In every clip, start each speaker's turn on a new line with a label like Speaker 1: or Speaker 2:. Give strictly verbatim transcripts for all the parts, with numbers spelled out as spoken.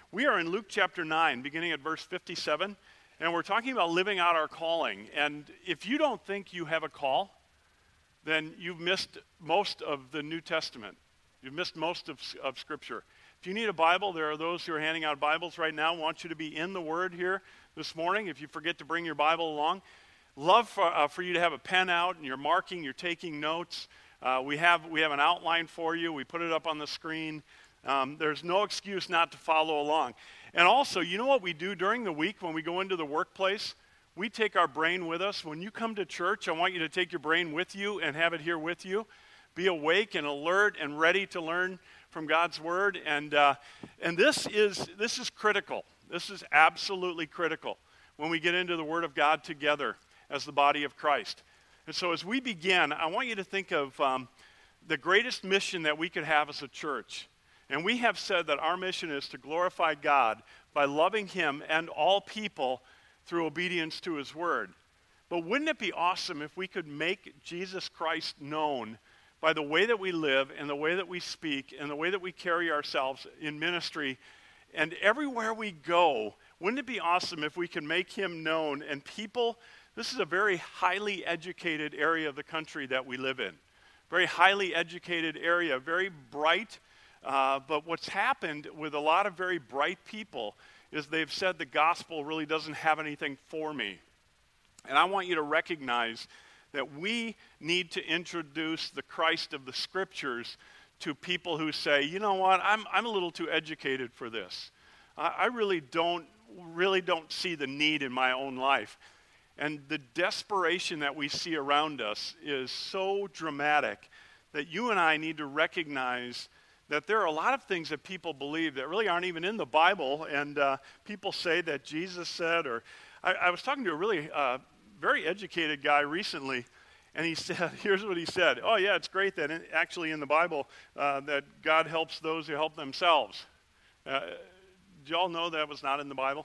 Speaker 1: We are in Luke chapter nine, beginning at verse fifty-seven, and we're talking about living out our calling. And if you don't think you have a call, then you've missed most of the New Testament. You've missed most of, of Scripture. If you need a Bible, there are those who are handing out Bibles right now. I want you to be in the Word here this morning. If you forget to bring your Bible along, love for, uh, for you to have a pen out and you're marking, you're taking notes. Uh, we have we have an outline for you. We put it up on the screen. Um, there's no excuse not to follow along. And also, you know what we do during the week when we go into the workplace? We take our brain with us. When you come to church, I want you to take your brain with you and have it here with you. Be awake and alert and ready to learn from God's Word. And uh, and this is this is critical. This is absolutely critical when we get into the Word of God together as the body of Christ. And so as we begin, I want you to think of um, the greatest mission that we could have as a church. And we have said that our mission is to glorify God by loving Him and all people through obedience to His Word. But wouldn't it be awesome if we could make Jesus Christ known by the way that we live and the way that we speak and the way that we carry ourselves in ministry? And everywhere we go, wouldn't it be awesome if we could make Him known and people... This is a very highly educated area of the country that we live in. Very highly educated area, very bright. Uh, but what's happened with a lot of very bright people is they've said the gospel really doesn't have anything for me. And I want you to recognize that we need to introduce the Christ of the Scriptures to people who say, you know what, I'm I'm a little too educated for this. I, I really don't really don't see the need in my own life. And the desperation that we see around us is so dramatic that you and I need to recognize that there are a lot of things that people believe that really aren't even in the Bible. And uh, people say that Jesus said, or I, I was talking to a really uh, very educated guy recently, and he said, here's what he said. Oh, yeah, it's great that in, actually in the Bible uh, that God helps those who help themselves. Uh, do y'all know that was not in the Bible?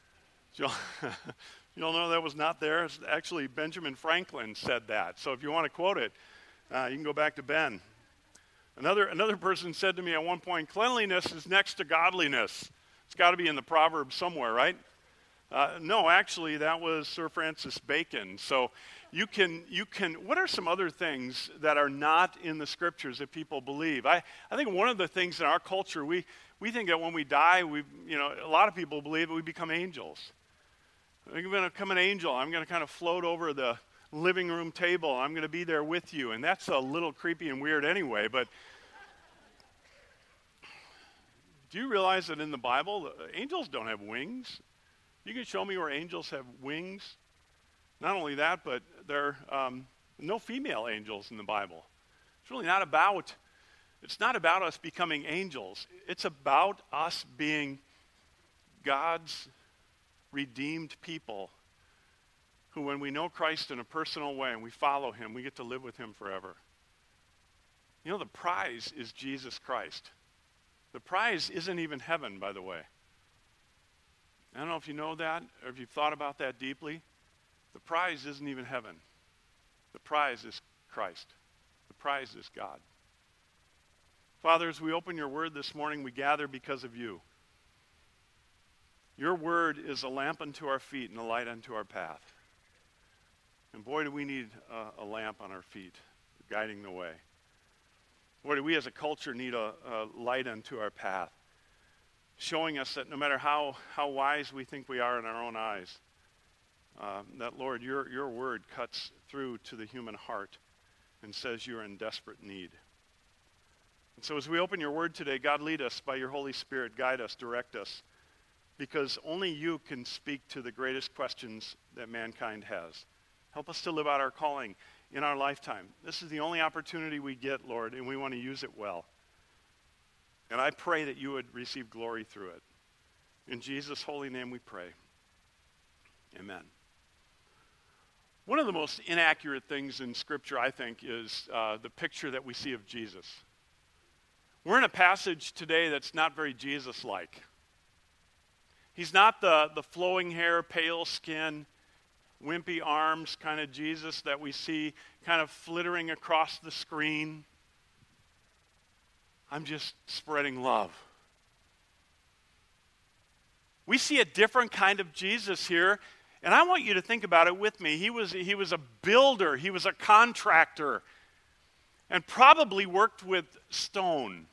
Speaker 1: Do y'all You all know that was not there. It's actually, Benjamin Franklin said that. So if you want to quote it, uh, you can go back to Ben. Another another person said to me at one point, cleanliness is next to godliness. It's got to be in the Proverbs somewhere, right? Uh, no, actually, that was Sir Francis Bacon. So you can, you can, what are some other things that are not in the Scriptures that people believe? I, I think one of the things in our culture, we, we think that when we die, we, you know, a lot of people believe that we become angels. I'm going to become an angel. I'm going to kind of float over the living room table. I'm going to be there with you. And that's a little creepy and weird anyway. But do you realize that in the Bible, angels don't have wings? You can show me where angels have wings. Not only that, but there are um, no female angels in the Bible. It's really not about, it's not about us becoming angels. It's about us being God's redeemed people who, when we know Christ in a personal way and we follow Him, we get to live with Him forever. You know, the prize is Jesus Christ. The prize isn't even heaven, by the way. I don't know if you know that or if you've thought about that deeply. The prize isn't even heaven. The prize is Christ. The prize is God. Father, as we open your word this morning, we gather because of you. Your word is a lamp unto our feet and a light unto our path. And boy, do we need a, a lamp on our feet, guiding the way. Boy, do we as a culture need a, a light unto our path, showing us that no matter how, how wise we think we are in our own eyes, uh, that, Lord, your, your word cuts through to the human heart and says you're in desperate need. And so as we open your word today, God, lead us by your Holy Spirit, guide us, direct us, because only you can speak to the greatest questions that mankind has. Help us to live out our calling in our lifetime. This is the only opportunity we get, Lord, and we want to use it well. And I pray that you would receive glory through it. In Jesus' holy name we pray. Amen. One of the most inaccurate things in Scripture, I think, is uh, the picture that we see of Jesus. We're in a passage today that's not very Jesus-like. He's not the, the flowing hair, pale skin, wimpy arms kind of Jesus that we see kind of flittering across the screen. I'm just spreading love. We see a different kind of Jesus here, and I want you to think about it with me. He was, he was a builder, he was a contractor, and probably worked with stone.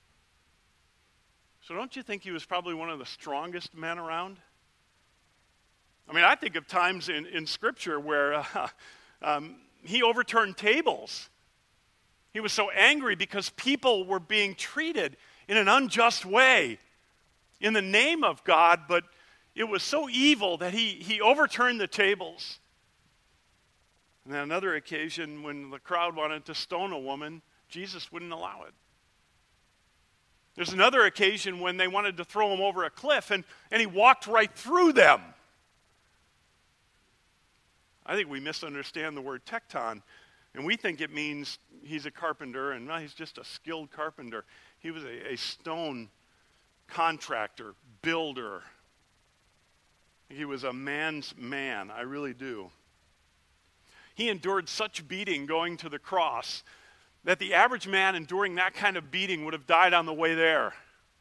Speaker 1: So don't you think he was probably one of the strongest men around? I mean, I think of times in, in Scripture where uh, um, he overturned tables. He was so angry because people were being treated in an unjust way in the name of God, but it was so evil that he, he overturned the tables. And then another occasion when the crowd wanted to stone a woman, Jesus wouldn't allow it. There's another occasion when they wanted to throw him over a cliff, and, and he walked right through them. I think we misunderstand the word tekton, and we think it means he's a carpenter, and no, he's just a skilled carpenter. He was a, a stone contractor, builder. He was a man's man, I really do. He endured such beating going to the cross that the average man enduring that kind of beating would have died on the way there.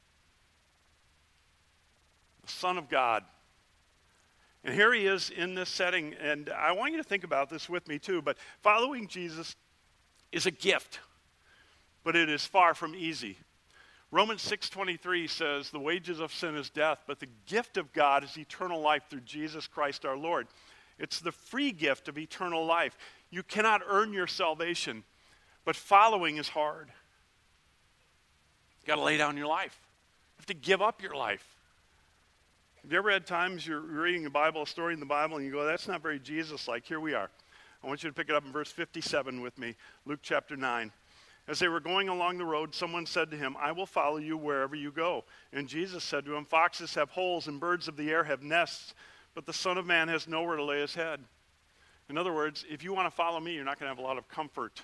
Speaker 1: The Son of God. And here he is in this setting, and I want you to think about this with me too, but following Jesus is a gift, but it is far from easy. Romans six twenty-three says, the wages of sin is death, but the gift of God is eternal life through Jesus Christ our Lord. It's the free gift of eternal life. You cannot earn your salvation, but following is hard. You've got to lay down your life. You have to give up your life. Have you ever had times you're reading the Bible, a story in the Bible, and you go, that's not very Jesus-like? Here we are. I want you to pick it up in verse fifty-seven with me, Luke chapter nine. As they were going along the road, someone said to him, I will follow you wherever you go. And Jesus said to him, foxes have holes and birds of the air have nests, but the Son of Man has nowhere to lay his head. In other words, if you want to follow me, you're not going to have a lot of comfort.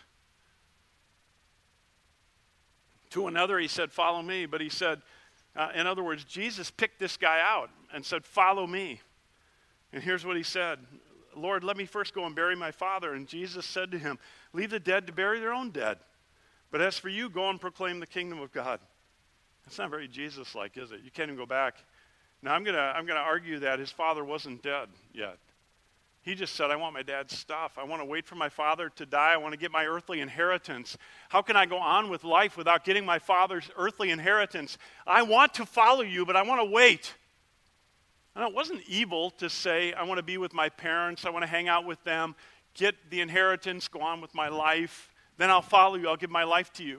Speaker 1: To another he said, follow me. But he said, uh, in other words, Jesus picked this guy out and said, follow me. And here's what he said, Lord, let me first go and bury my father. And Jesus said to him, leave the dead to bury their own dead. But as for you, go and proclaim the kingdom of God. That's not very Jesus-like, is it? You can't even go back. Now, I'm going to I'm going to argue that his father wasn't dead yet. He just said, I want my dad's stuff. I want to wait for my father to die. I want to get my earthly inheritance. How can I go on with life without getting my father's earthly inheritance? I want to follow you, but I want to wait. And it wasn't evil to say, I want to be with my parents. I want to hang out with them, get the inheritance, go on with my life. Then I'll follow you. I'll give my life to you.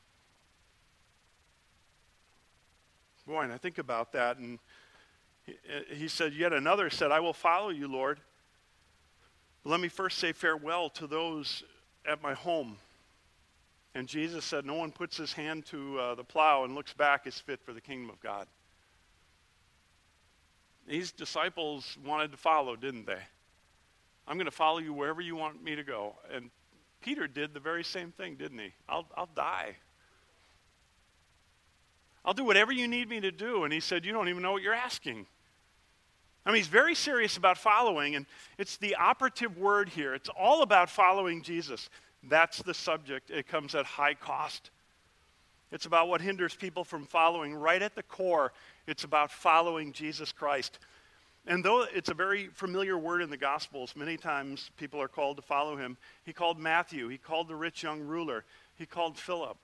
Speaker 1: Boy, and I think about that, and he, he said, yet another said, I will follow you, Lord. But let me first say farewell to those at my home. And Jesus said, no one puts his hand to uh, the plow and looks back is fit for the kingdom of God. These disciples wanted to follow, didn't they? I'm going to follow you wherever you want me to go. And Peter did the very same thing, didn't he? I'll, I'll die. I'll do whatever you need me to do. And he said, you don't even know what you're asking. I mean, he's very serious about following, and it's the operative word here. It's all about following Jesus. That's the subject. It comes at high cost. It's about what hinders people from following. Right at the core, it's about following Jesus Christ. And though it's a very familiar word in the Gospels, many times people are called to follow him. He called Matthew. He called the rich young ruler. He called Philip.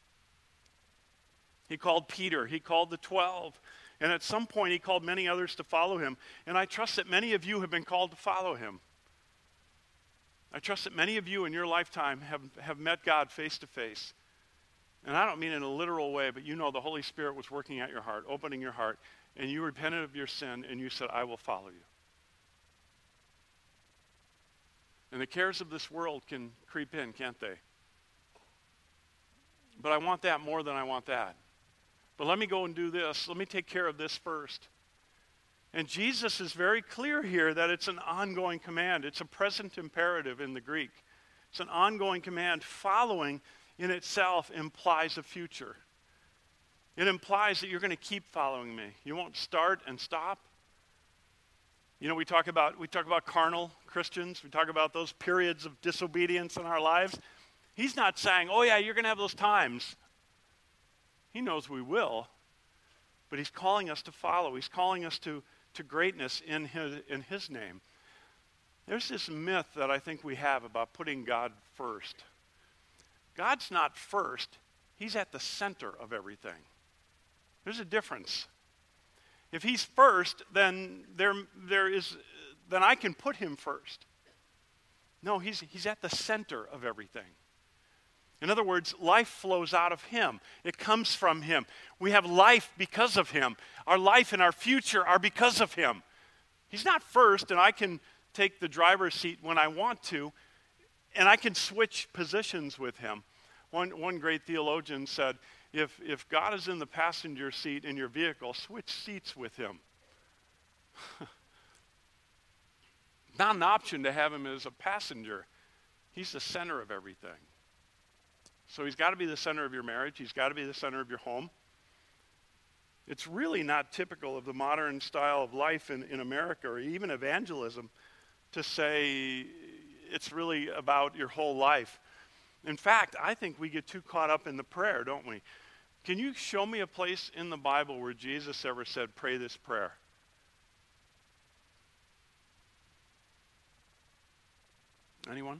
Speaker 1: He called Peter. He called the twelve. And at some point, he called many others to follow him. And I trust that many of you have been called to follow him. I trust that many of you in your lifetime have, have met God face to face. And I don't mean in a literal way, but you know the Holy Spirit was working at your heart, opening your heart, and you repented of your sin, and you said, I will follow you. And the cares of this world can creep in, can't they? But I want that more than I want that. But let me go and do this. Let me take care of this first. And Jesus is very clear here that it's an ongoing command. It's a present imperative in the Greek. It's an ongoing command. Following in itself implies a future. It implies that you're going to keep following me. You won't start and stop. You know, we talk about we talk about carnal Christians. We talk about those periods of disobedience in our lives. He's not saying, oh yeah, you're going to have those times. He knows we will. but he's calling us to follow. He's calling us to, to greatness in his, in his name. There's this myth that I think we have about putting God first. God's not first. He's at the center of everything. There's a difference. If he's first, then there, there is, then I can put him first. No, he's, he's at the center of everything. In other words, life flows out of him. It comes from him. We have life because of him. Our life and our future are because of him. He's not first, and I can take the driver's seat when I want to, and I can switch positions with him. One, one great theologian said, if, if God is in the passenger seat in your vehicle, switch seats with him. Not an option to have him as a passenger. He's the center of everything. So he's got to be the center of your marriage. He's got to be the center of your home. It's really not typical of the modern style of life in, in America or even evangelism to say it's really about your whole life. In fact, I think we get too caught up in the prayer, don't we? Can you show me a place in the Bible where Jesus ever said, pray this prayer? Anyone?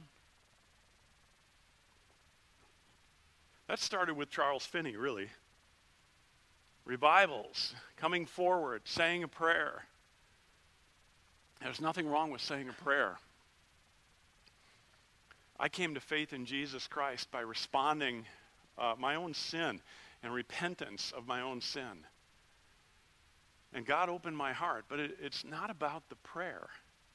Speaker 1: That started with Charles Finney, really. Revivals, coming forward, saying a prayer. There's nothing wrong with saying a prayer. I came to faith in Jesus Christ by responding uh, my own sin and repentance of my own sin. And God opened my heart, but it, it's not about the prayer.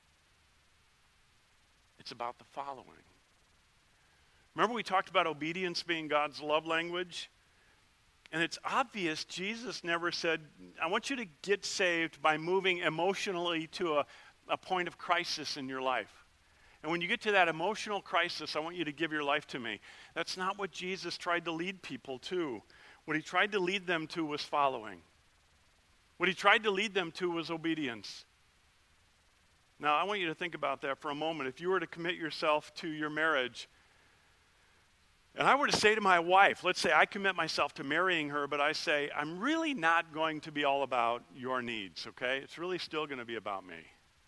Speaker 1: It's about the following. Remember we talked about obedience being God's love language? And it's obvious Jesus never said, I want you to get saved by moving emotionally to a, a point of crisis in your life. And when you get to that emotional crisis, I want you to give your life to me. That's not what Jesus tried to lead people to. What he tried to lead them to was following. What he tried to lead them to was obedience. Now, I want you to think about that for a moment. If you were to commit yourself to your marriage, and I were to say to my wife, let's say I commit myself to marrying her, but I say, I'm really not going to be all about your needs, okay? It's really still going to be about me.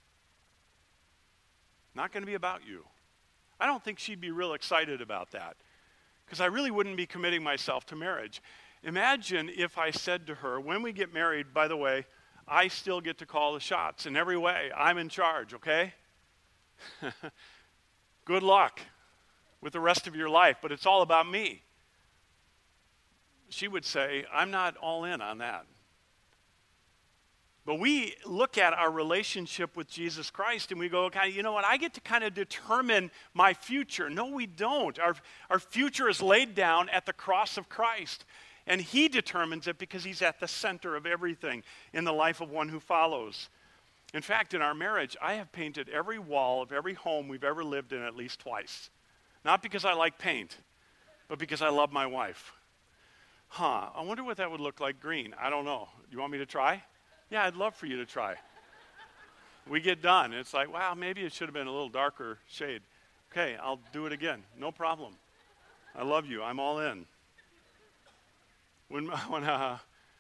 Speaker 1: Not going to be about you. I don't think she'd be real excited about that, because I really wouldn't be committing myself to marriage. Imagine if I said to her, when we get married, by the way, I still get to call the shots in every way. I'm in charge, okay? Good luck with the rest of your life, but it's all about me. She would say, I'm not all in on that. But we look at our relationship with Jesus Christ and we go, okay, you know what, I get to kind of determine my future. No, we don't. Our, our future is laid down at the cross of Christ. And he determines it because he's at the center of everything in the life of one who follows. In fact, in our marriage, I have painted every wall of every home we've ever lived in at least twice. Not because I like paint, but because I love my wife. Huh, I wonder what that would look like green. I don't know. You want me to try? Yeah, I'd love for you to try. We get done. It's like, wow, maybe it should have been a little darker shade. Okay, I'll do it again. No problem. I love you. I'm all in. When, when uh,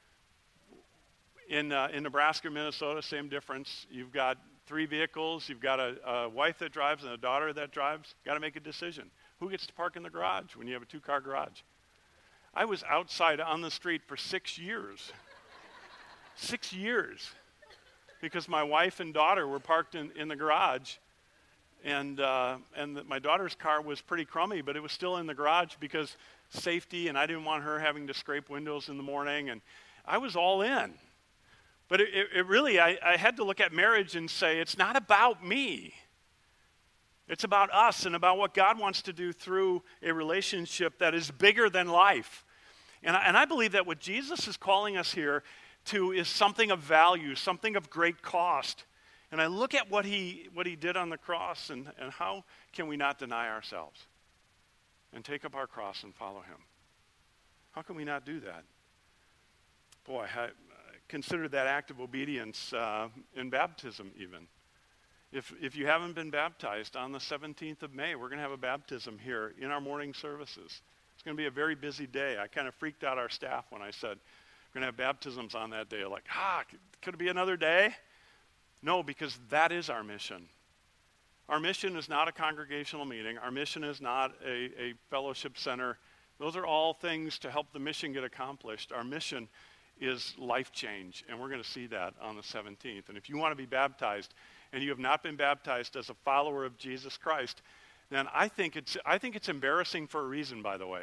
Speaker 1: in uh, in Nebraska, Minnesota, same difference. You've got three vehicles. You've got a, a wife that drives and a daughter that drives. Got to make a decision. Who gets to park in the garage when you have a two-car garage? I was outside on the street for six years. Six years. Because my wife and daughter were parked in, in the garage. And uh, and the, my daughter's car was pretty crummy, but it was still in the garage because safety, and I didn't want her having to scrape windows in the morning. And I was all in. But it, it, it really, I, I had to look at marriage and say, it's not about me. It's about us and about what God wants to do through a relationship that is bigger than life. And I, and I believe that what Jesus is calling us here to is something of value, something of great cost. And I look at what he what he did on the cross, and, and how can we not deny ourselves and take up our cross and follow him? How can we not do that? Boy, I consider that act of obedience uh, in baptism even. If if you haven't been baptized, on the seventeenth of May, we're going to have a baptism here in our morning services. It's going to be a very busy day. I kind of freaked out our staff when I said, We're going to have baptisms on that day. Like, ah, could it be another day? No, because that is our mission. Our mission is not a congregational meeting. Our mission is not a, a fellowship center. Those are all things to help the mission get accomplished. Our mission is life change, and we're going to see that on the seventeenth. And if you want to be baptized and you have not been baptized as a follower of Jesus Christ, then I think it's I think it's embarrassing for a reason, by the way.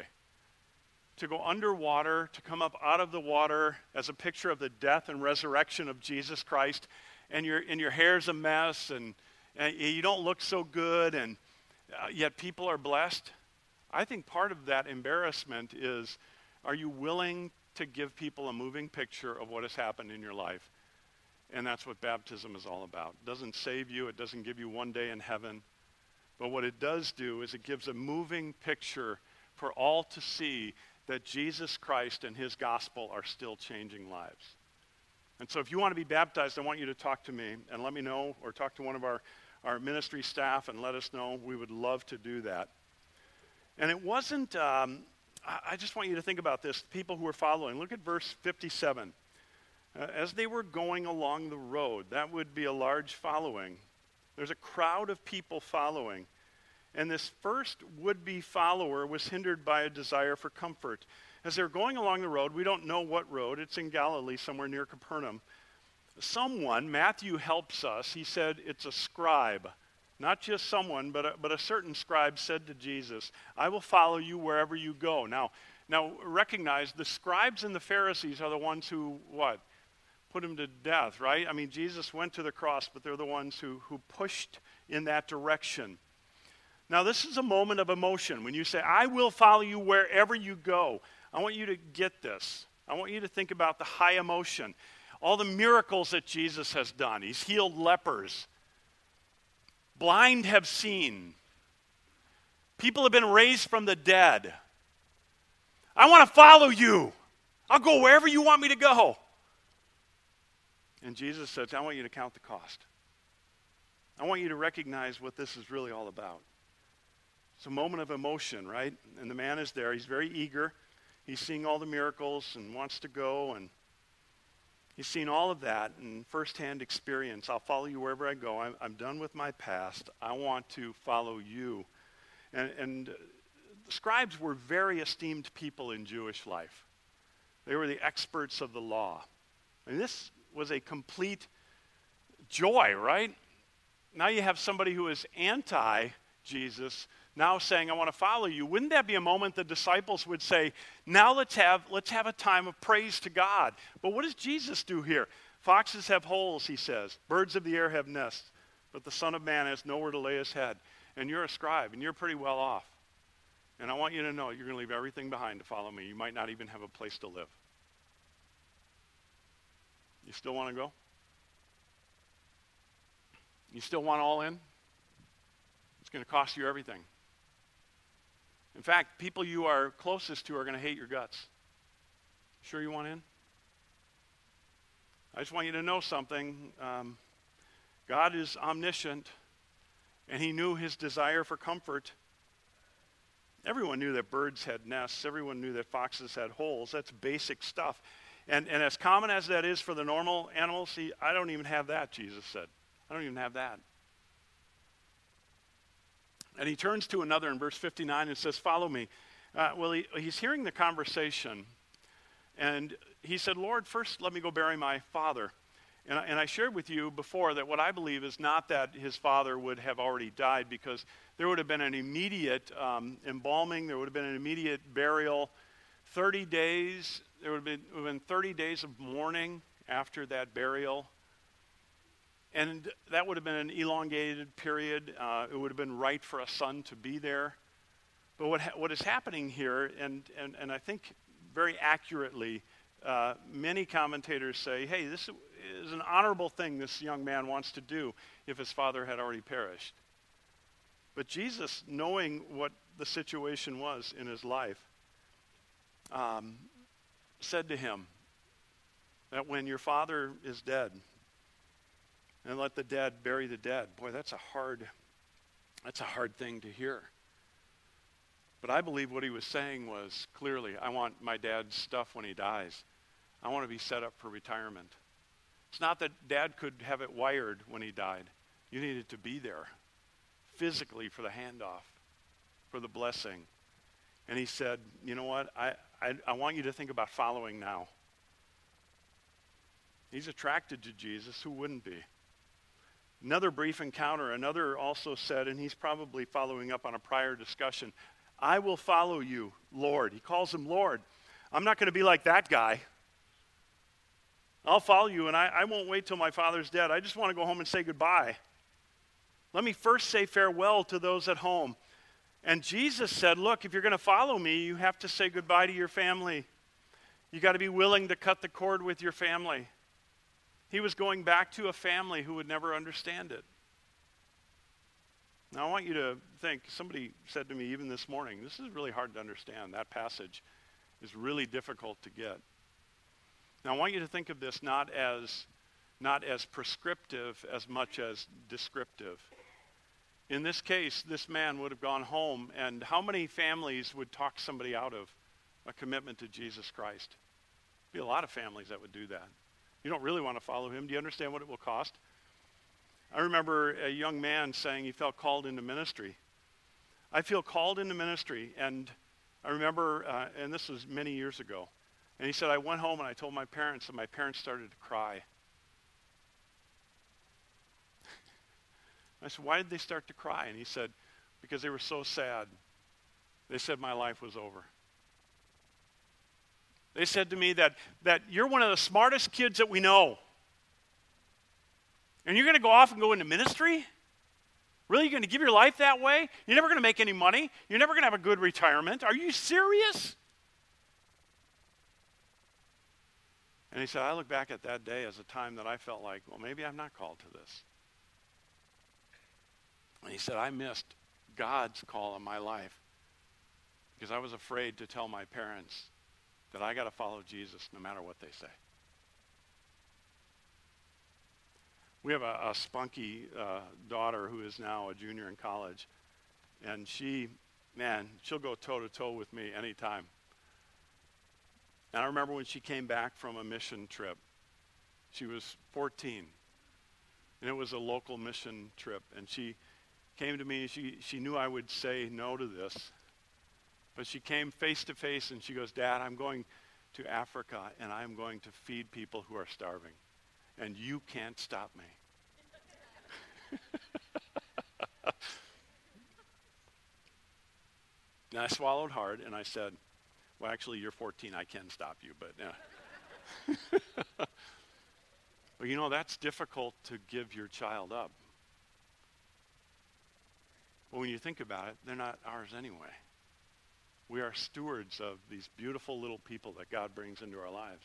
Speaker 1: To go underwater, to come up out of the water as a picture of the death and resurrection of Jesus Christ, and your and your hair's a mess, and, and you don't look so good, and uh, yet people are blessed. I think part of that embarrassment is, are you willing to give people a moving picture of what has happened in your life? And that's what baptism is all about. It doesn't save you. It doesn't give you one day in heaven. But what it does do is it gives a moving picture for all to see that Jesus Christ and his gospel are still changing lives. And so if you want to be baptized, I want you to talk to me and let me know, or talk to one of our, our ministry staff and let us know. We would love to do that. And it wasn't, um, I, I just want you to think about this, people who are following. Look at verse fifty-seven. Uh, as they were going along the road, that would be a large following. There's a crowd of people following. And this first would-be follower was hindered by a desire for comfort. As they were going along the road, we don't know what road, it's in Galilee, somewhere near Capernaum. Someone, Matthew helps us, he said it's a scribe. Not just someone, but a, but a certain scribe said to Jesus, I will follow you wherever you go. Now, now recognize the scribes and the Pharisees are the ones who, what? Put him to death, right? I mean, Jesus went to the cross, but they're the ones who, who pushed in that direction. Now, this is a moment of emotion. When you say, I will follow you wherever you go, I want you to get this. I want you to think about the high emotion. All the miracles that Jesus has done. He's healed lepers. Blind have seen. People have been raised from the dead. I want to follow you. I'll go wherever you want me to go. And Jesus says, I want you to count the cost. I want you to recognize what this is really all about. It's a moment of emotion, right? And the man is there. He's very eager. He's seeing all the miracles and wants to go. And he's seen all of that in firsthand experience. I'll follow you wherever I go. I'm, I'm done with my past. I want to follow you. And, and the scribes were very esteemed people in Jewish life. They were the experts of the law. And this was a complete joy, right? Now you have somebody who is anti-Jesus now saying, I want to follow you. Wouldn't that be a moment the disciples would say, now let's have let's have a time of praise to God. But what does Jesus do here? Foxes have holes, he says. Birds of the air have nests. But the Son of Man has nowhere to lay his head. And you're a scribe, and you're pretty well off. And I want you to know you're going to leave everything behind to follow me. You might not even have a place to live. You still want to go? You still want all in? It's going to cost you everything. In fact, people you are closest to are going to hate your guts. Sure you want in? I just want you to know something. Um, God is omniscient, and he knew his desire for comfort. Everyone knew that birds had nests. Everyone knew that foxes had holes. That's basic stuff. And, and as common as that is for the normal animals, see, I don't even have that, Jesus said. I don't even have that. And he turns to another in verse fifty-nine and says, follow me. Uh, well, he, he's hearing the conversation. And he said, Lord, first let me go bury my father. And I, and I shared with you before that what I believe is not that his father would have already died, because there would have been an immediate um, embalming. There would have been an immediate burial. thirty days, there would have been, would have been thirty days of mourning after that burial. And that would have been an elongated period. Uh, it would have been right for a son to be there. But what ha- what is happening here, and, and, and I think very accurately, uh, many commentators say, hey, this is an honorable thing this young man wants to do if his father had already perished. But Jesus, knowing what the situation was in his life, um, said to him that when your father is dead, and let the dead bury the dead. Boy, that's a hard, that's a hard thing to hear. But I believe what he was saying was clearly, I want my dad's stuff when he dies. I want to be set up for retirement. It's not that Dad could have it wired when he died. You needed to be there physically for the handoff, for the blessing. And he said, you know what? I, I, I want you to think about following now. He's attracted to Jesus. Who wouldn't be? Another brief encounter, another also said, and he's probably following up on a prior discussion, I will follow you, Lord. He calls him Lord. I'm not going to be like that guy. I'll follow you, and I, I won't wait till my father's dead. I just want to go home and say goodbye. Let me first say farewell to those at home. And Jesus said, look, if you're going to follow me, you have to say goodbye to your family. You got to be willing to cut the cord with your family. He was going back to a family who would never understand it. Now, I want you to think, somebody said to me even this morning, this is really hard to understand. That passage is really difficult to get. Now, I want you to think of this not as, not as prescriptive as much as descriptive. In this case, this man would have gone home, and how many families would talk somebody out of a commitment to Jesus Christ? There'd be a lot of families that would do that. You don't really want to follow him. Do you understand what it will cost? I remember a young man saying he felt called into ministry. I feel called into ministry, and I remember, uh, and this was many years ago, and he said, I went home and I told my parents, and my parents started to cry. I said, why did they start to cry? And he said, because they were so sad. They said my life was over. They said to me that, that you're one of the smartest kids that we know. And you're going to go off and go into ministry? Really? You're going to give your life that way? You're never going to make any money? You're never going to have a good retirement? Are you serious? And he said, I look back at that day as a time that I felt like, well, maybe I'm not called to this. And he said, I missed God's call on my life because I was afraid to tell my parents that I got to follow Jesus no matter what they say. We have a, a spunky uh, daughter who is now a junior in college, and she, man, she'll go toe-to-toe with me anytime. And I remember when she came back from a mission trip. She was fourteen, and it was a local mission trip, and she came to me, and she, she knew I would say no to this. But she came face to face and she goes, Dad, I'm going to Africa and I'm going to feed people who are starving. And you can't stop me. And I swallowed hard and I said, well, actually, you're fourteen. I can stop you. But yeah. Well, you know, that's difficult to give your child up. But when you think about it, they're not ours anyway. We are stewards of these beautiful little people that God brings into our lives.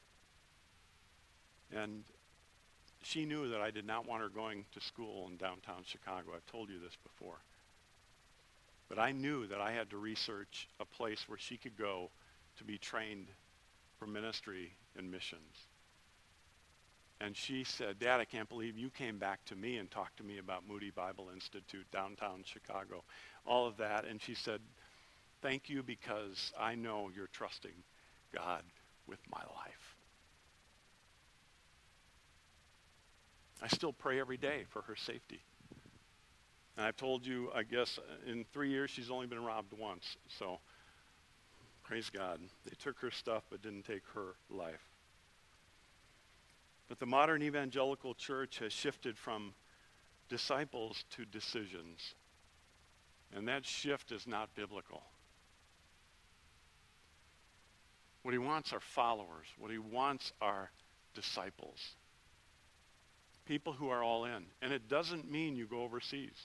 Speaker 1: And she knew that I did not want her going to school in downtown Chicago. I've told you this before. But I knew that I had to research a place where she could go to be trained for ministry and missions. And she said, Dad, I can't believe you came back to me and talked to me about Moody Bible Institute, downtown Chicago, all of that. And she said, thank you because I know you're trusting God with my life. I still pray every day for her safety. And I've told you, I guess, in three years she's only been robbed once. So, praise God. They took her stuff but didn't take her life. But the modern evangelical church has shifted from disciples to decisions. And that shift is not biblical. What he wants are followers. What he wants are disciples. People who are all in. And it doesn't mean you go overseas.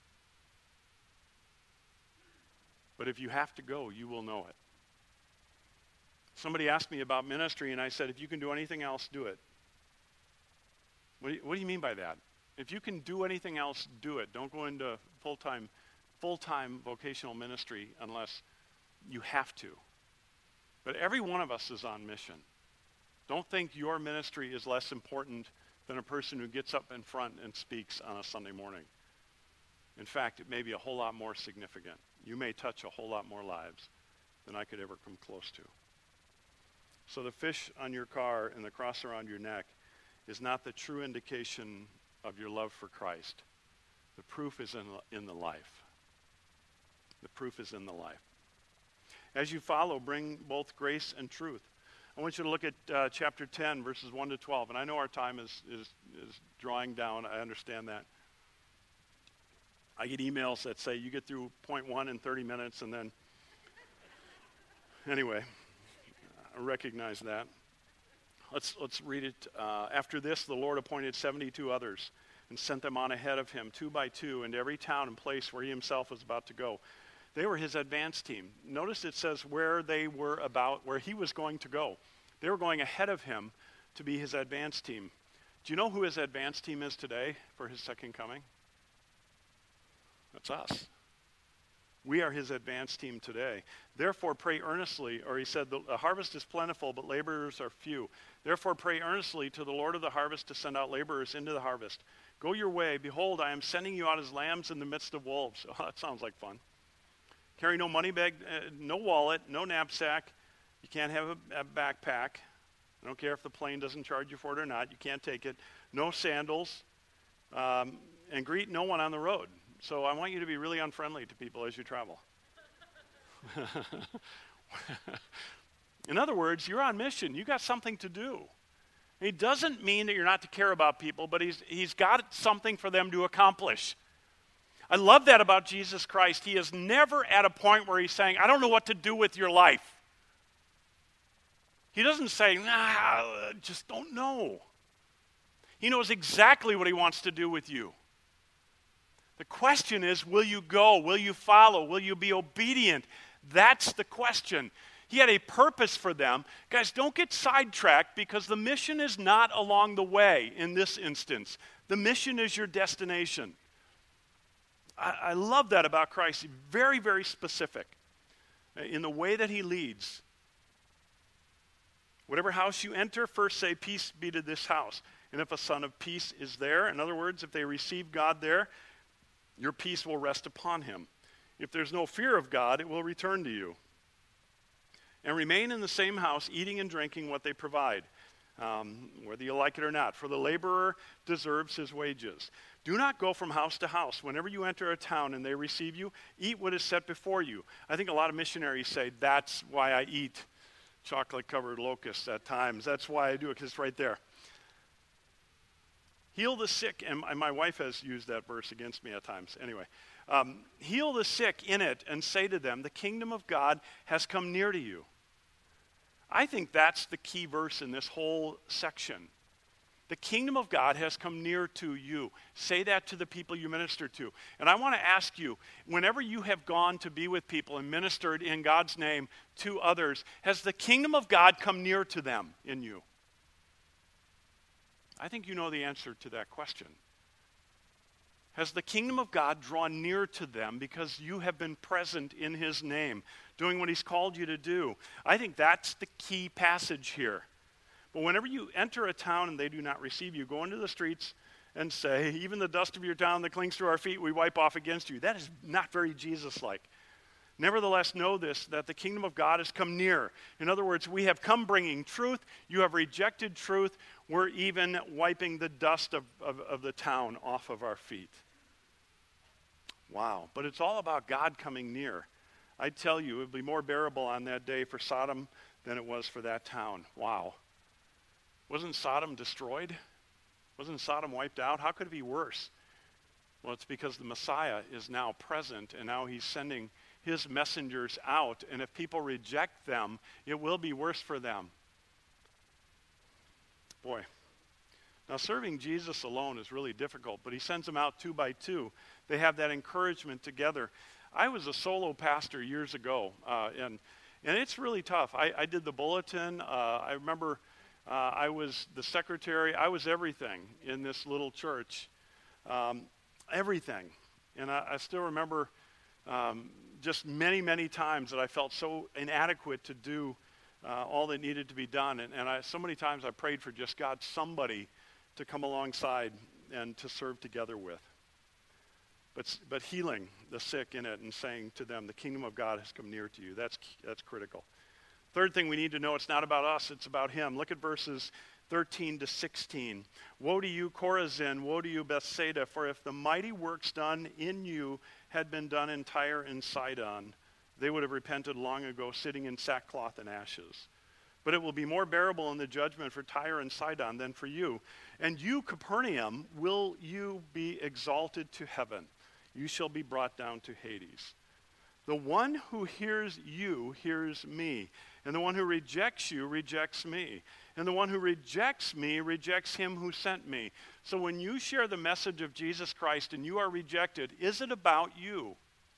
Speaker 1: But if you have to go, you will know it. Somebody asked me about ministry, and I said, if you can do anything else, do it. What do you, what do you mean by that? If you can do anything else, do it. Don't go into full-time, full-time vocational ministry unless you have to. But every one of us is on mission. Don't think your ministry is less important than a person who gets up in front and speaks on a Sunday morning. In fact, it may be a whole lot more significant. You may touch a whole lot more lives than I could ever come close to. So the fish on your car and the cross around your neck is not the true indication of your love for Christ. The proof is in, in the life. The proof is in the life. As you follow, bring both grace and truth. I want you to look at uh, chapter ten, verses one to twelve. And I know our time is, is, is drawing down. I understand that. I get emails that say you get through point one in thirty minutes, and then, anyway, I recognize that. Let's, let's read it. Uh, After this, the Lord appointed seventy-two others and sent them on ahead of him, two by two, into every town and place where he himself was about to go. They were his advance team. Notice it says where they were about, where he was going to go. They were going ahead of him to be his advance team. Do you know who his advance team is today for his second coming? That's us. We are his advance team today. Therefore, pray earnestly, or he said, the harvest is plentiful, but laborers are few. Therefore, pray earnestly to the Lord of the harvest to send out laborers into the harvest. Go your way. Behold, I am sending you out as lambs in the midst of wolves. Oh, that sounds like fun. Carry no money bag, uh, no wallet, no knapsack. You can't have a, a backpack. I don't care if the plane doesn't charge you for it or not. You can't take it. No sandals. Um, and greet no one on the road. So I want you to be really unfriendly to people as you travel. In other words, you're on mission. You got something to do. He doesn't mean that you're not to care about people, but he's, he's got something for them to accomplish. I love that about Jesus Christ. He is never at a point where he's saying, I don't know what to do with your life. He doesn't say, nah, just don't know. He knows exactly what he wants to do with you. The question is, will you go? Will you follow? Will you be obedient? That's the question. He had a purpose for them. Guys, don't get sidetracked because the mission is not along the way in this instance. The mission is your destination. I, I love that about Christ. He's very, very specific in the way that he leads. Whatever house you enter, first say, peace be to this house. And if a son of peace is there, in other words, if they receive God there, your peace will rest upon him. If there's no fear of God, it will return to you. And remain in the same house, eating and drinking what they provide, um, whether you like it or not. For the laborer deserves his wages. Do not go from house to house. Whenever you enter a town and they receive you, eat what is set before you. I think a lot of missionaries say, that's why I eat chocolate-covered locusts at times. That's why I do it, because it's right there. Heal the sick, and my wife has used that verse against me at times. Anyway, um, heal the sick in it and say to them, the kingdom of God has come near to you. I think that's the key verse in this whole section. The kingdom of God has come near to you. Say that to the people you minister to. And I want to ask you, whenever you have gone to be with people and ministered in God's name to others, has the kingdom of God come near to them in you? I think you know the answer to that question. Has the kingdom of God drawn near to them because you have been present in his name, doing what he's called you to do? I think that's the key passage here. But whenever you enter a town and they do not receive you, go into the streets and say, even the dust of your town that clings to our feet, we wipe off against you. That is not very Jesus-like. Nevertheless, know this, that the kingdom of God has come near. In other words, we have come bringing truth. You have rejected truth. We're even wiping the dust of, of, of the town off of our feet. Wow. But it's all about God coming near. I tell you, it would be more bearable on that day for Sodom than it was for that town. Wow. Wasn't Sodom destroyed? Wasn't Sodom wiped out? How could it be worse? Well, it's because the Messiah is now present, and now he's sending his messengers out. And if people reject them, it will be worse for them. Boy. Now, serving Jesus alone is really difficult, but he sends them out two by two. They have that encouragement together. I was a solo pastor years ago, uh, and and it's really tough. I, I did the bulletin. Uh, I remember uh, I was the secretary. I was everything in this little church, um, everything. And I, I still remember um, just many, many times that I felt so inadequate to do uh, all that needed to be done. And, and I, so many times I prayed for just God, somebody to come alongside and to serve together with. But, but healing the sick in it and saying to them, the kingdom of God has come near to you. That's, that's critical. Third thing we need to know, it's not about us, it's about him. Look at verses thirteen to sixteen. Woe to you, Chorazin, woe to you, Bethsaida, for if the mighty works done in you had been done in Tyre and Sidon, they would have repented long ago, sitting in sackcloth and ashes. But it will be more bearable in the judgment for Tyre and Sidon than for you. And you, Capernaum, will you be exalted to heaven? You shall be brought down to Hades. The one who hears you hears me, and the one who rejects you rejects me. And the one who rejects me rejects him who sent me. So when you share the message of Jesus Christ and you are rejected, is it about you?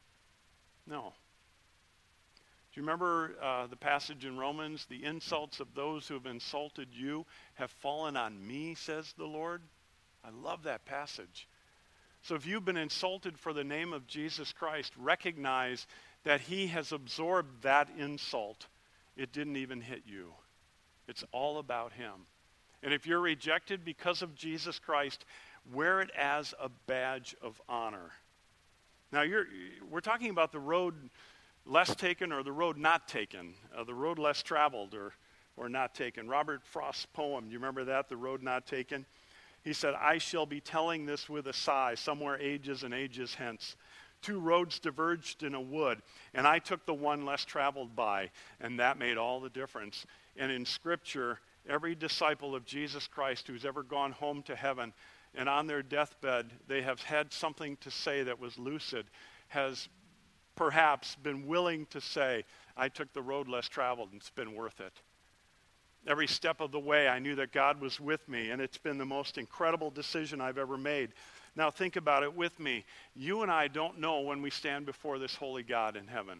Speaker 1: No. Do you remember uh, the passage in Romans? The insults of those who have insulted you have fallen on me, says the Lord. I love that passage. So if you've been insulted for the name of Jesus Christ, recognize that he has absorbed that insult. It didn't even hit you. It's all about him. And if you're rejected because of Jesus Christ, wear it as a badge of honor. Now, you're, we're talking about the road less taken or the road not taken, uh, the road less traveled or, or not taken. Robert Frost's poem, do you remember that, The Road Not Taken? He said, I shall be telling this with a sigh, somewhere ages and ages hence. Two roads diverged in a wood, and I took the one less traveled by, and that made all the difference. And in Scripture, every disciple of Jesus Christ who's ever gone home to heaven, and on their deathbed, they have had something to say that was lucid, has perhaps been willing to say, I took the road less traveled, and it's been worth it. Every step of the way, I knew that God was with me, and it's been the most incredible decision I've ever made. Now think about it with me. You and I don't know when we stand before this holy God in heaven.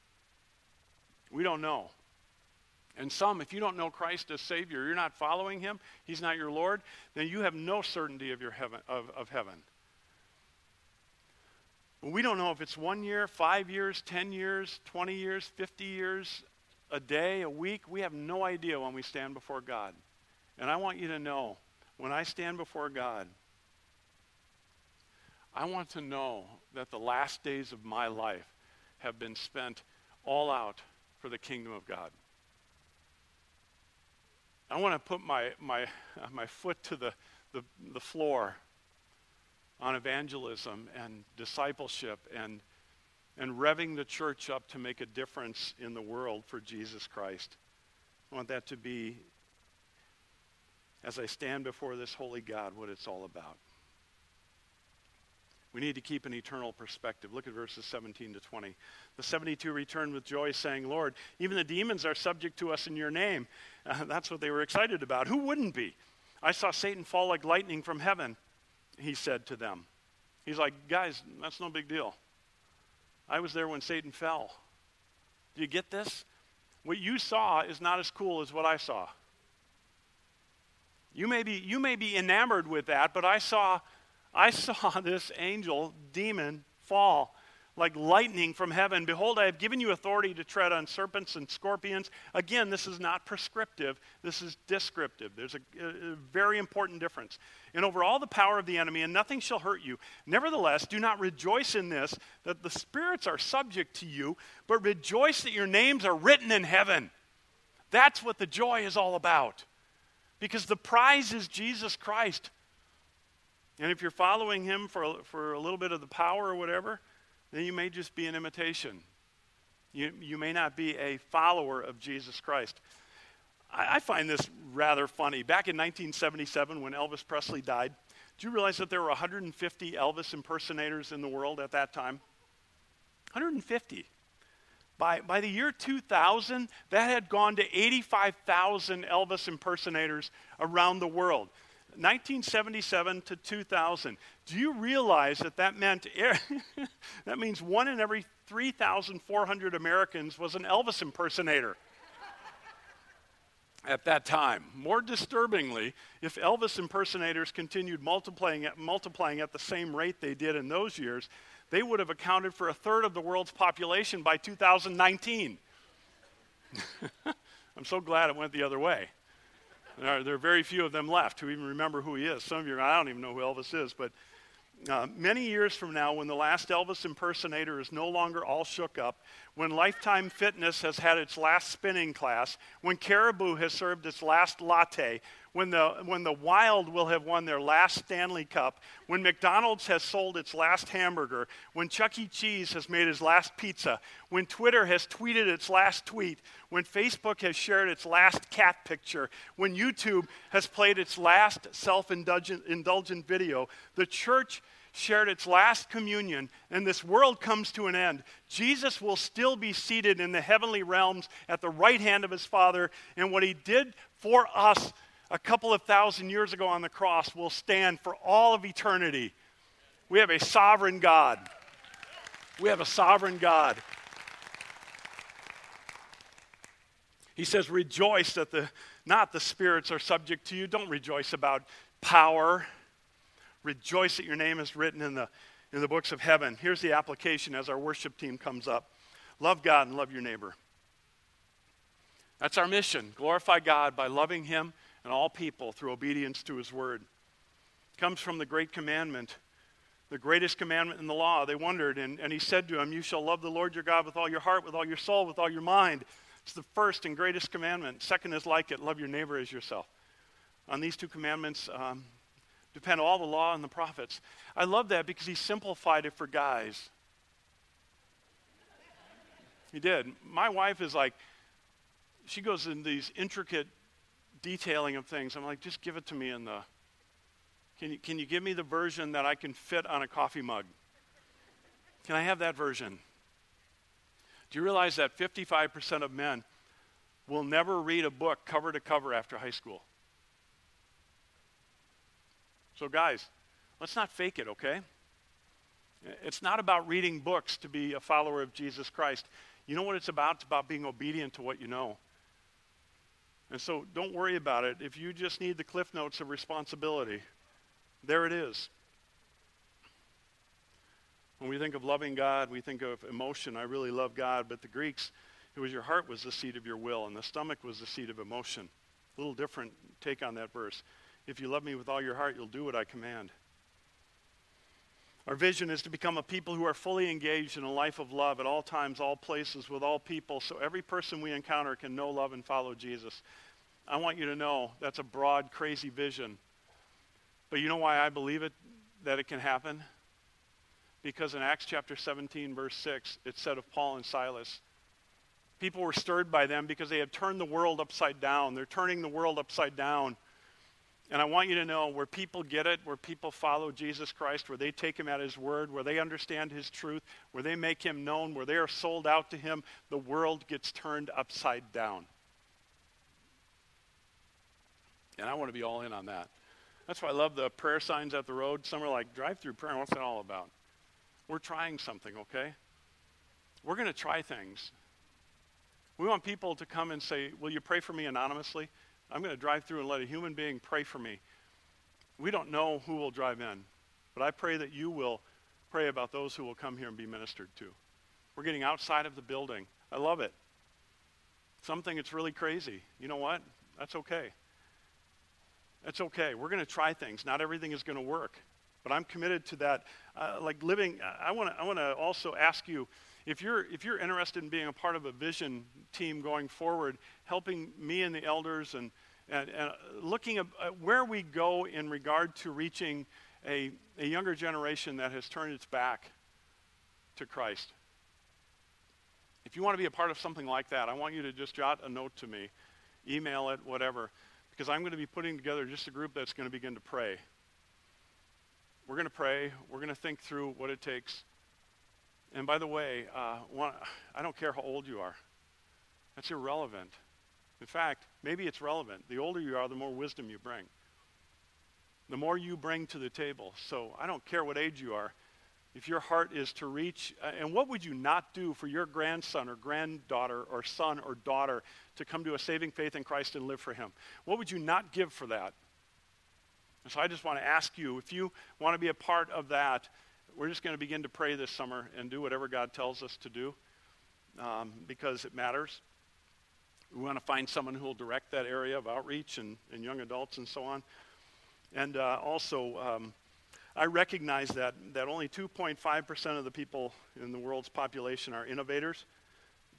Speaker 1: We don't know. And some, if you don't know Christ as Savior, you're not following him, he's not your Lord, then you have no certainty of your heaven of, of heaven. We don't know if it's one year, five years, ten years, twenty years, fifty years, a day, a week. We have no idea when we stand before God. And I want you to know, when I stand before God, I want to know that the last days of my life have been spent all out for the kingdom of God. I want to put my my my foot to the, the, the floor on evangelism and discipleship and and revving the church up to make a difference in the world for Jesus Christ. I want that to be, as I stand before this holy God, what it's all about. We need to keep an eternal perspective. Look at verses seventeen to twenty. The seventy-two returned with joy, saying, Lord, even the demons are subject to us in your name. Uh, that's what they were excited about. Who wouldn't be? I saw Satan fall like lightning from heaven, he said to them. He's like, guys, that's no big deal. I was there when Satan fell. Do you get this? What you saw is not as cool as what I saw. You may be, you may be enamored with that, but I saw, I saw this angel, demon, fall like lightning from heaven. Behold, I have given you authority to tread on serpents and scorpions. Again, this is not prescriptive. This is descriptive. There's a, a very important difference. And over all the power of the enemy, and nothing shall hurt you. Nevertheless, do not rejoice in this, that the spirits are subject to you, but rejoice that your names are written in heaven. That's what the joy is all about. Because the prize is Jesus Christ. And if you're following him for, for a little bit of the power or whatever, then you may just be an imitation. You, you may not be a follower of Jesus Christ. I, I find this rather funny. Back in nineteen seventy-seven, when Elvis Presley died, did you realize that there were one hundred fifty Elvis impersonators in the world at that time? one hundred fifty. By, by the year two thousand, that had gone to eighty-five thousand Elvis impersonators around the world. nineteen seventy-seven to two thousand. Do you realize that that meant, that means one in every three thousand four hundred Americans was an Elvis impersonator at that time? More disturbingly, if Elvis impersonators continued multiplying at, multiplying at the same rate they did in those years, they would have accounted for a third of the world's population by two thousand nineteen. I'm so glad it went the other way. There are, there are very few of them left who even remember who he is. Some of you, I don't even know who Elvis is, but uh, many years from now, when the last Elvis impersonator is no longer all shook up, when Lifetime Fitness has had its last spinning class, when Caribou has served its last latte, when the, when the Wild will have won their last Stanley Cup, when McDonald's has sold its last hamburger, when Chuck E. Cheese has made his last pizza, when Twitter has tweeted its last tweet, when Facebook has shared its last cat picture, when YouTube has played its last self-indulgent indulgent video, the church shared its last communion, and this world comes to an end, Jesus will still be seated in the heavenly realms at the right hand of his Father, and what he did for us a couple of thousand years ago on the cross will stand for all of eternity. We have a sovereign God. We have a sovereign God. He says, rejoice that the not the spirits are subject to you. Don't rejoice about power. Rejoice that your name is written in the, in the books of heaven. Here's the application as our worship team comes up. Love God and love your neighbor. That's our mission. Glorify God by loving him and all people through obedience to his word. It comes from the great commandment, the greatest commandment in the law. They wondered, and, and he said to him, you shall love the Lord your God with all your heart, with all your soul, with all your mind. It's the first and greatest commandment. Second is like it, love your neighbor as yourself. On these two commandments, um, depend all the law and the prophets. I love that because he simplified it for guys. He did. My wife is like, she goes in these intricate detailing of things. I'm like, just give it to me in the, can you, can you give me the version that I can fit on a coffee mug? Can I have that version? Do you realize that fifty-five percent of men will never read a book cover to cover after high school? So guys, let's not fake it, okay? It's not about reading books to be a follower of Jesus Christ. You know what it's about? It's about being obedient to what you know. And so don't worry about it. If you just need the cliff notes of responsibility, there it is. When we think of loving God, we think of emotion. I really love God. But the Greeks, it was your heart was the seat of your will, and the stomach was the seat of emotion. A little different take on that verse. If you love me with all your heart, you'll do what I command. Our vision is to become a people who are fully engaged in a life of love at all times, all places, with all people, so every person we encounter can know, love, and follow Jesus. I want you to know that's a broad, crazy vision. But you know why I believe it, that it can happen? Because in Acts chapter seventeen, verse six, it said of Paul and Silas, people were stirred by them because they had turned the world upside down. They're turning the world upside down. And I want you to know where people get it, where people follow Jesus Christ, where they take him at his word, where they understand his truth, where they make him known, where they are sold out to him, the world gets turned upside down. And I want to be all in on that. That's why I love the prayer signs at the road. Some are like, drive-through prayer, what's that all about? We're trying something, okay? We're going to try things. We want people to come and say, will you pray for me anonymously? I'm going to drive through and let a human being pray for me. We don't know who will drive in, but I pray that you will pray about those who will come here and be ministered to. We're getting outside of the building. I love it. Some think it's really crazy. You know what? That's okay. That's okay. We're going to try things. Not everything is going to work, but I'm committed to that. Uh, like living, I want to I want to also ask you, If you're if you're interested in being a part of a vision team going forward, helping me and the elders and, and, and looking at where we go in regard to reaching a, a younger generation that has turned its back to Christ. If you want to be a part of something like that, I want you to just jot a note to me, email it, whatever, because I'm going to be putting together just a group that's going to begin to pray. We're going to pray. We're going to think through what it takes. And by the way, uh, one, I don't care how old you are. That's irrelevant. In fact, maybe it's relevant. The older you are, the more wisdom you bring. The more you bring to the table. So I don't care what age you are. If your heart is to reach, uh, and what would you not do for your grandson or granddaughter or son or daughter to come to a saving faith in Christ and live for him? What would you not give for that? And so I just want to ask you, if you want to be a part of that, we're just going to begin to pray this summer and do whatever God tells us to do um, because it matters. We want to find someone who will direct that area of outreach and, and young adults and so on. And uh, also, um, I recognize that, that only two point five percent of the people in the world's population are innovators.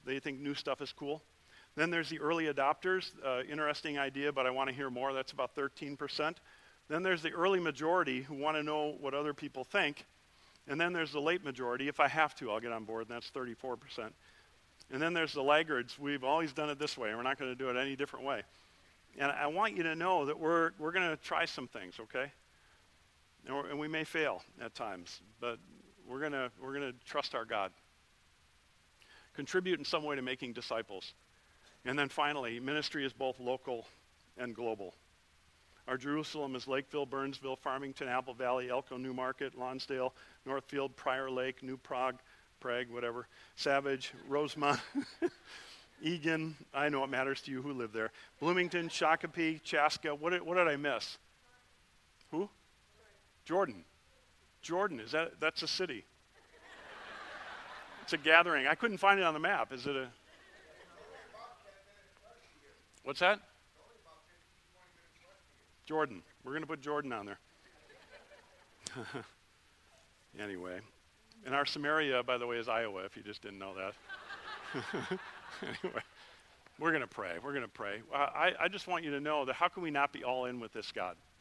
Speaker 1: They think new stuff is cool. Then there's the early adopters. Uh, interesting idea, but I want to hear more. That's about thirteen percent. Then there's the early majority who want to know what other people think. And then there's the late majority. If I have to, I'll get on board, and that's thirty-four percent. And then there's the laggards. We've always done it this way, and we're not going to do it any different way. And I want you to know that we're we're going to try some things, okay? And, we're, and we may fail at times, but we're going to we're going to trust our God. Contribute in some way to making disciples. And then finally, ministry is both local and global. Our Jerusalem is Lakeville, Burnsville, Farmington, Apple Valley, Elko, Newmarket, Lonsdale, Northfield, Prior Lake, New Prague, Prague, whatever, Savage, Rosemont, Egan. I know it matters to you who live there. Bloomington, Shakopee, Chaska. What did, what did I miss? Who? Jordan. Jordan, is that, that's a city. It's a gathering. I couldn't find it on the map. Is it a... What's that? Jordan. We're going to put Jordan on there. Anyway. And our Samaria, by the way, is Iowa, if you just didn't know that. Anyway. We're going to pray. We're going to pray. I, I just want you to know that how can we not be all in with this God?